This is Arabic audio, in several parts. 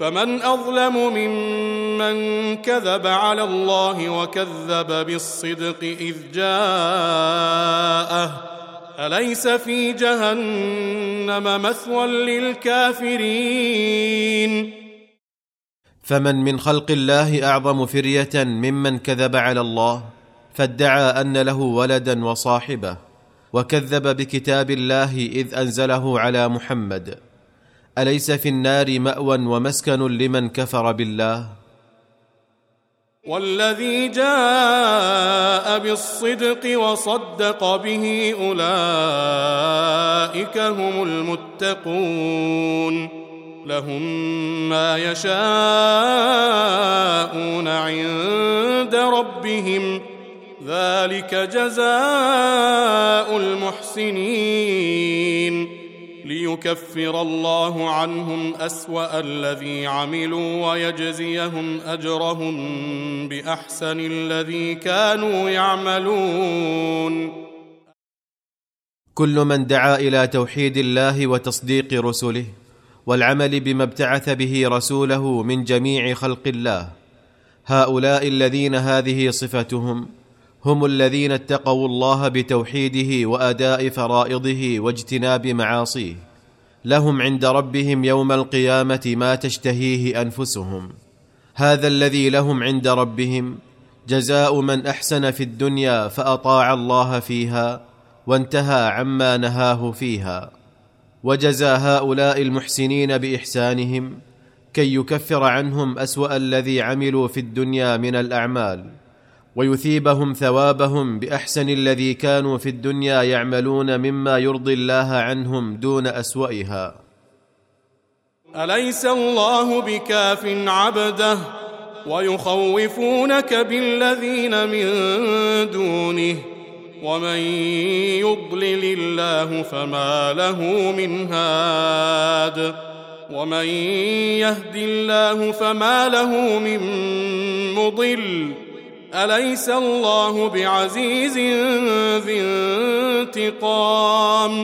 فمن أظلم ممن كذب على الله وكذب بالصدق إذ جاءه أليس في جهنم مثوى للكافرين. فمن من خلق الله أعظم فرية ممن كذب على الله فادعى أن له ولدا وصاحبة وكذب بكتاب الله إذ أنزله على محمد، أليس في النار مأوى ومسكن لمن كفر بالله؟ والذي جاء بالصدق وصدق به أولئك هم المتقون، لهم ما يشاءون عند ربهم ذلك جزاء المحسنين، ليكفر الله عنهم أسوأ الذي عملوا ويجزيهم أجرهم بأحسن الذي كانوا يعملون. كل من دعا إلى توحيد الله وتصديق رسله والعمل بما ابتعث به رسوله من جميع خلق الله، هؤلاء الذين هذه صفتهم هم الذين اتقوا الله بتوحيده وأداء فرائضه واجتناب معاصيه، لهم عند ربهم يوم القيامة ما تشتهيه أنفسهم. هذا الذي لهم عند ربهم جزاء من أحسن في الدنيا فأطاع الله فيها وانتهى عما نهاه فيها، وجزى هؤلاء المحسنين بإحسانهم كي يكفر عنهم أسوأ الذي عملوا في الدنيا من الأعمال ويثيبهم ثوابهم بأحسن الذي كانوا في الدنيا يعملون مما يرضي الله عنهم دون أسوأها. أليس الله بكاف عبده ويخوفونك بالذين من دونه ومن يضلل الله فما له من هاد ومن يهد الله فما له من مضل أليس الله بعزيز ذي انتقام.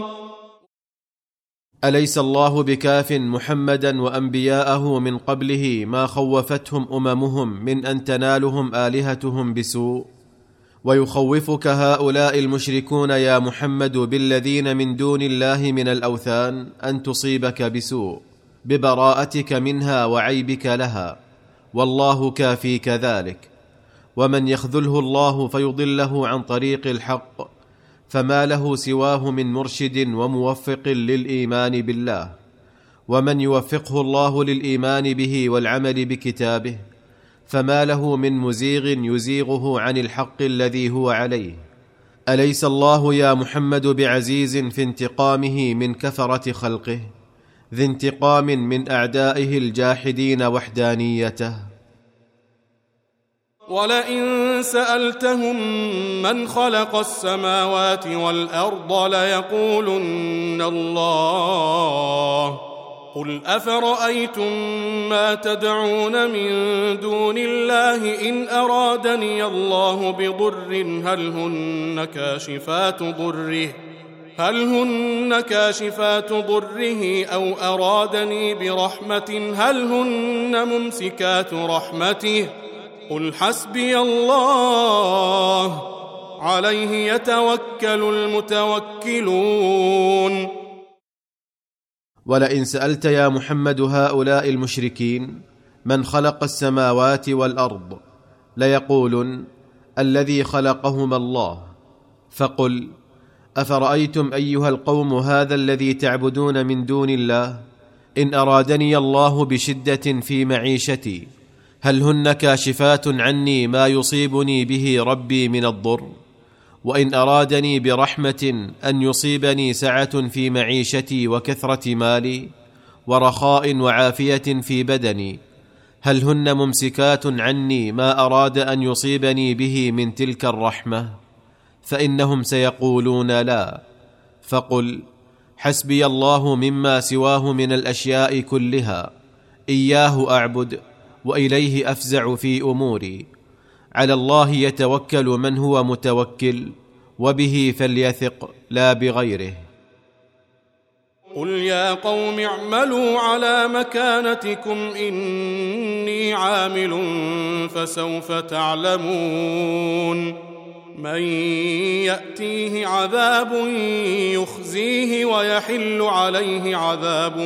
أليس الله بكاف محمدا وأنبياءه من قبله ما خوفتهم أممهم من أن تنالهم آلهتهم بسوء؟ ويخوفك هؤلاء المشركون يا محمد بالذين من دون الله من الأوثان أن تصيبك بسوء ببراءتك منها وعيبك لها، والله كافيك ذلك. ومن يخذله الله فيضله عن طريق الحق فما له سواه من مرشد وموفق للإيمان بالله، ومن يوفقه الله للإيمان به والعمل بكتابه فما له من مزيغ يزيغه عن الحق الذي هو عليه. أليس الله يا محمد بعزيز في انتقامه من كفرة خلقه، ذي انتقام من أعدائه الجاحدين وحدانيته؟ ولئن سألتهم من خلق السماوات والأرض ليقولن الله قل أفرأيتم ما تدعون من دون الله إن أرادني الله بضر هل هن كاشفات ضره أو أرادني برحمة هل هن ممسكات رحمته قل حسبي الله عليه يتوكل المتوكلون. ولئن سألت يا محمد هؤلاء المشركين من خلق السماوات والأرض ليقولن الذي خلقهما الله، فقل أفرأيتم أيها القوم هذا الذي تعبدون من دون الله إن أرادني الله بشدة في معيشتي هل هن كاشفات عني ما يصيبني به ربي من الضر؟ وإن أرادني برحمة أن يصيبني سعة في معيشتي وكثرة مالي ورخاء وعافية في بدني هل هن ممسكات عني ما أراد أن يصيبني به من تلك الرحمة؟ فإنهم سيقولون لا، فقل حسبي الله مما سواه من الأشياء كلها، إياه أعبد وإليه أفزع في أموري، على الله يتوكل من هو متوكل وبه فليثق لا بغيره. قل يا قوم اعملوا على مكانتكم إني عامل فسوف تعلمون من يأتيه عذاب يخزيه ويحل عليه عذاب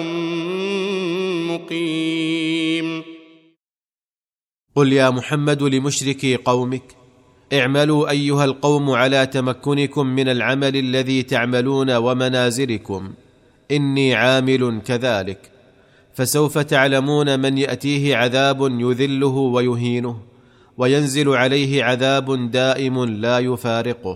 مقيم. قل يا محمد لمشركي قومك اعملوا أيها القوم على تمكنكم من العمل الذي تعملون ومنازلكم إني عامل كذلك، فسوف تعلمون من يأتيه عذاب يذله ويهينه وينزل عليه عذاب دائم لا يفارقه.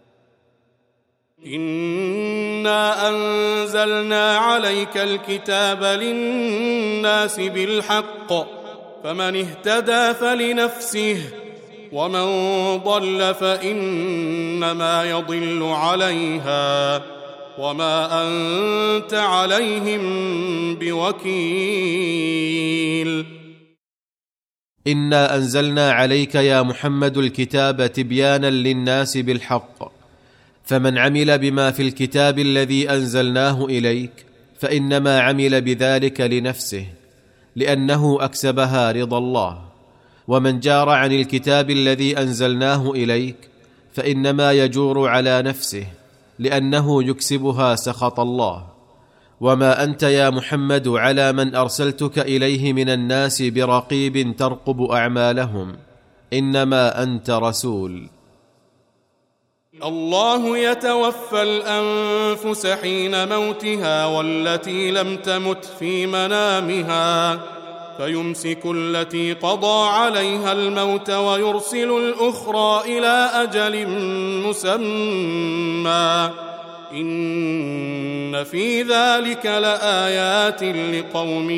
إنا أنزلنا عليك الكتاب للناس بالحق فمن اهتدى فلنفسه ومن ضل فإنما يضل عليها وما أنت عليهم بوكيل. إنا أنزلنا عليك يا محمد الكتاب تبيانا للناس بالحق، فمن عمل بما في الكتاب الذي أنزلناه إليك فإنما عمل بذلك لنفسه لأنه أكسبها رضا الله، ومن جار عن الكتاب الذي أنزلناه إليك فإنما يجور على نفسه لأنه يكسبها سخط الله. وما أنت يا محمد على من أرسلتك إليه من الناس برقيب ترقب أعمالهم، إنما أنت رسول. الله يتوفى الأنفس حين موتها والتي لم تمت في منامها فيمسك التي قضى عليها الموت ويرسل الأخرى إلى أجل مسمى إن في ذلك لآيات لقوم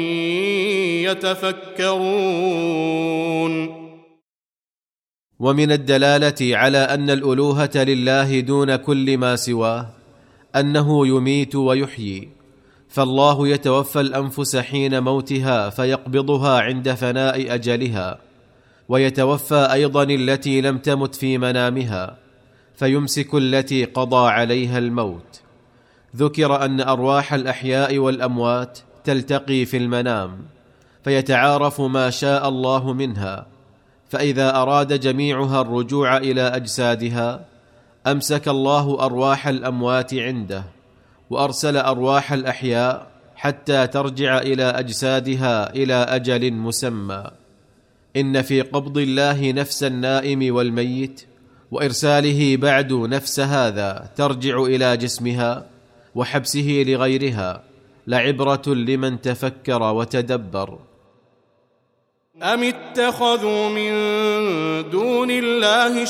يتفكرون. ومن الدلالة على أن الألوهة لله دون كل ما سواه أنه يميت ويحيي، فالله يتوفى الأنفس حين موتها فيقبضها عند فناء أجلها، ويتوفى أيضا التي لم تمت في منامها فيمسك التي قضى عليها الموت. ذكر أن أرواح الأحياء والأموات تلتقي في المنام فيتعارف ما شاء الله منها، فإذا أراد جميعها الرجوع إلى أجسادها أمسك الله أرواح الأموات عنده وأرسل أرواح الأحياء حتى ترجع إلى أجسادها إلى أجل مسمى. إن في قبض الله نفس النائم والميت وإرساله بعد نفس هذا ترجع إلى جسمها وحبسه لغيرها لعبرة لمن تفكر وتدبر. أم اتخذوا من دون الله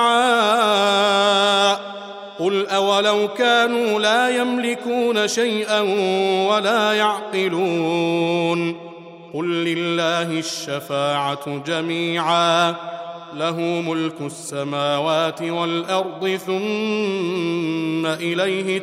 شفعاء قل أولو كانوا لا يملكون شيئا ولا يعقلون قل لله الشفاعة جميعا له ملك السماوات والأرض ثم إليه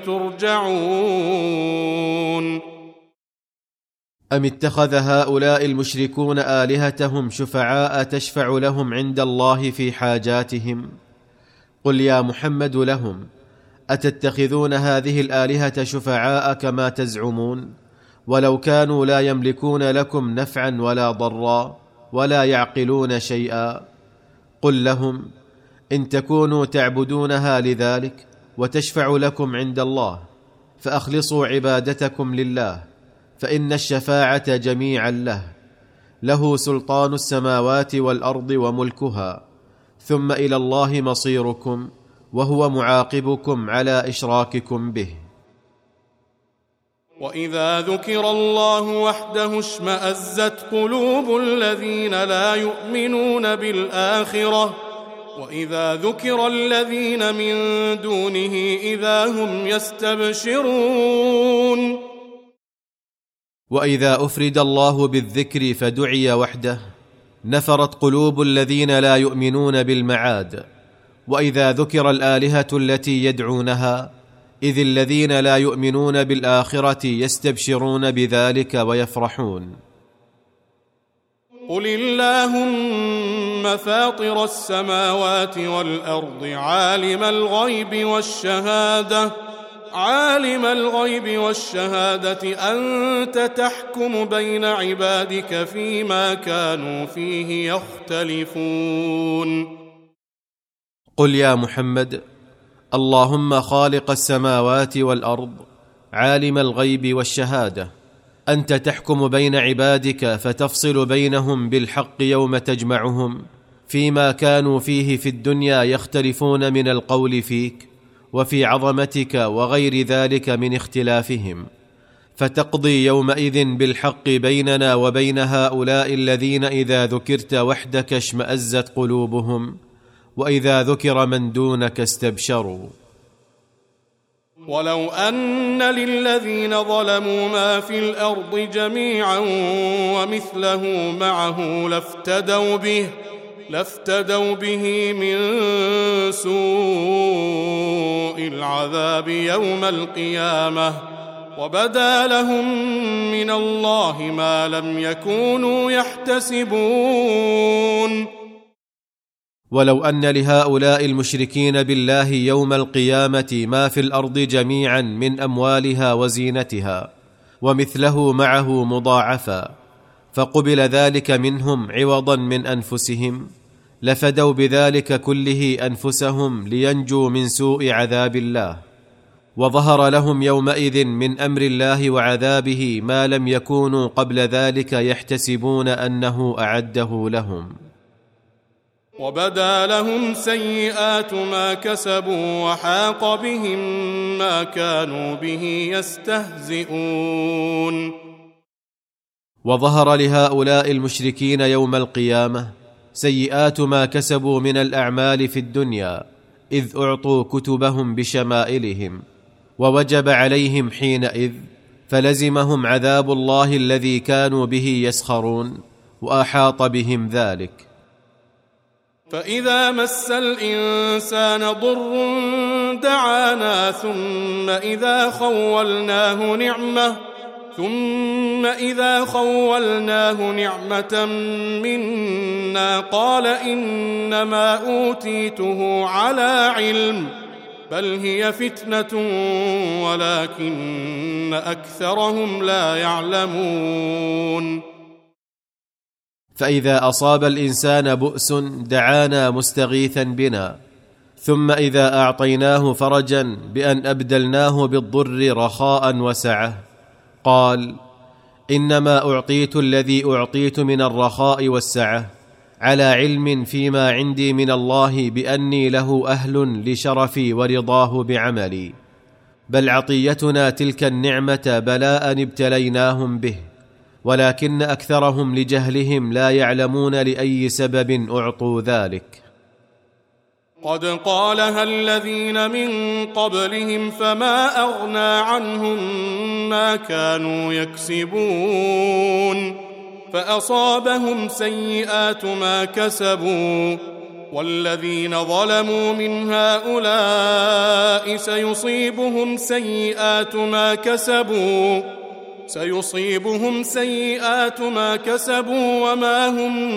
ترجعون. أم اتخذ هؤلاء المشركون آلهتهم شفعاء تشفع لهم عند الله في حاجاتهم؟ قل يا محمد لهم أتتخذون هذه الآلهة شفعاء كما تزعمون ولو كانوا لا يملكون لكم نفعا ولا ضرا ولا يعقلون شيئا؟ قل لهم إن تكونوا تعبدونها لذلك وتشفع لكم عند الله فأخلصوا عبادتكم لله، فإن الشفاعة جميعا له سلطان السماوات والأرض وملكها، ثم إلى الله مصيركم وهو معاقبكم على إشراككم به. وإذا ذكر الله وحده اشمأزت قلوب الذين لا يؤمنون بالآخرة وإذا ذكر الذين من دونه إذا هم يستبشرون. وإذا أفرد الله بالذكر فدعي وحده نفرت قلوب الذين لا يؤمنون بالمعاد، وإذا ذكر الآلهة التي يدعونها إذ الذين لا يؤمنون بالآخرة يستبشرون بذلك ويفرحون. قل اللهم فاطر السماوات والأرض عالم الغيب والشهادة عالم الغيب والشهادة أنت تحكم بين عبادك فيما كانوا فيه يختلفون. قل يا محمد: اللهم خالق السماوات والأرض، عالم الغيب والشهادة، أنت تحكم بين عبادك فتفصل بينهم بالحق يوم تجمعهم فيما كانوا فيه في الدنيا يختلفون من القول فيك وفي عظمتك وغير ذلك من اختلافهم، فتقضي يومئذ بالحق بيننا وبين هؤلاء الذين إذا ذكرت وحدك اشمأزت قلوبهم وإذا ذكر من دونك استبشروا. ولو أن للذين ظلموا ما في الأرض جميعا ومثله معه لافتدوا به من سوء العذاب يوم القيامة، وبدا لهم من الله ما لم يكونوا يحتسبون. ولو أن لهؤلاء المشركين بالله يوم القيامة ما في الأرض جميعا من أموالها وزينتها ومثله معه مضاعفا، فقبل ذلك منهم عوضا من أنفسهم، لفدوا بذلك كله أنفسهم لينجوا من سوء عذاب الله، وظهر لهم يومئذ من أمر الله وعذابه ما لم يكونوا قبل ذلك يحتسبون أنه أعده لهم. وبدا لهم سيئات ما كسبوا وحاق بهم ما كانوا به يستهزئون. وظهر لهؤلاء المشركين يوم القيامة سيئات ما كسبوا من الأعمال في الدنيا، إذ أعطوا كتبهم بشمائلهم، ووجب عليهم حينئذ، فلزمهم عذاب الله الذي كانوا به يسخرون، وأحاط بهم ذلك. فإذا مس الإنسان ضر دعانا ثم إذا خولناه نعمة منا قال إنما أوتيته على علم بل هي فتنة ولكن أكثرهم لا يعلمون. فإذا أصاب الإنسان بؤس دعانا مستغيثا بنا، ثم إذا أعطيناه فرجا بأن أبدلناه بالضر رخاء وسعة قال إنما أعطيت الذي أعطيت من الرخاء والسعة على علم فيما عندي من الله بأني له أهل لشرفي ورضاه بعملي، بل عطيتنا تلك النعمة بلاء ابتليناهم به، ولكن أكثرهم لجهلهم لا يعلمون لأي سبب أعطوا ذلك. قد قالها الذين من قبلهم فما أغنى عنهم ما كانوا يكسبون، فأصابهم سيئات ما كسبوا، والذين ظلموا من هؤلاء سيصيبهم سيئات ما كسبوا وما هم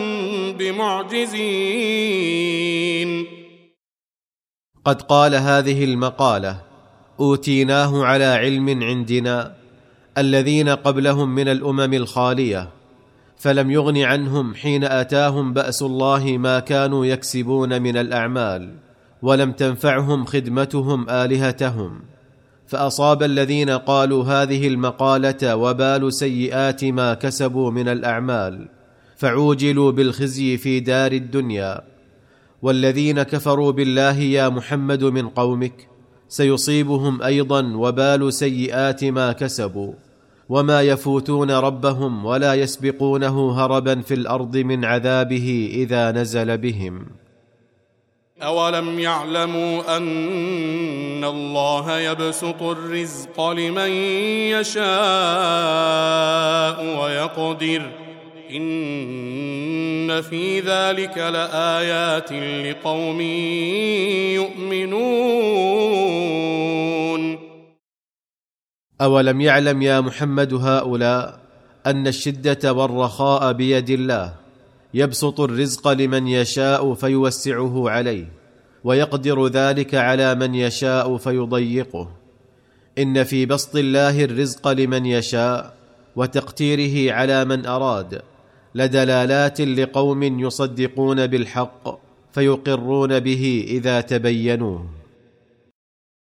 بمعجزين. قد قال هذه المقالة أوتيناه على علم عندنا الذين قبلهم من الأمم الخالية، فلم يغن عنهم حين أتاهم بأس الله ما كانوا يكسبون من الأعمال، ولم تنفعهم خدمتهم آلهتهم، فأصاب الذين قالوا هذه المقالة وبال سيئات ما كسبوا من الأعمال، فعوجلوا بالخزي في دار الدنيا. والذين كفروا بالله يا محمد من قومك سيصيبهم أيضا وبال سيئات ما كسبوا، وما يفوتون ربهم ولا يسبقونه هربا في الأرض من عذابه إذا نزل بهم. أولم يعلموا أن الله يبسط الرزق لمن يشاء ويقدر إن في ذلك لآيات لقوم يؤمنون. أولم يعلم يا محمد هؤلاء أن الشدة والرخاء بيد الله، يبسط الرزق لمن يشاء فيوسعه عليه، ويقدر ذلك على من يشاء فيضيقه، إن في بسط الله الرزق لمن يشاء وتقتيره على من أراد لدلالات لقوم يصدقون بالحق فيقرون به إذا تبينوه.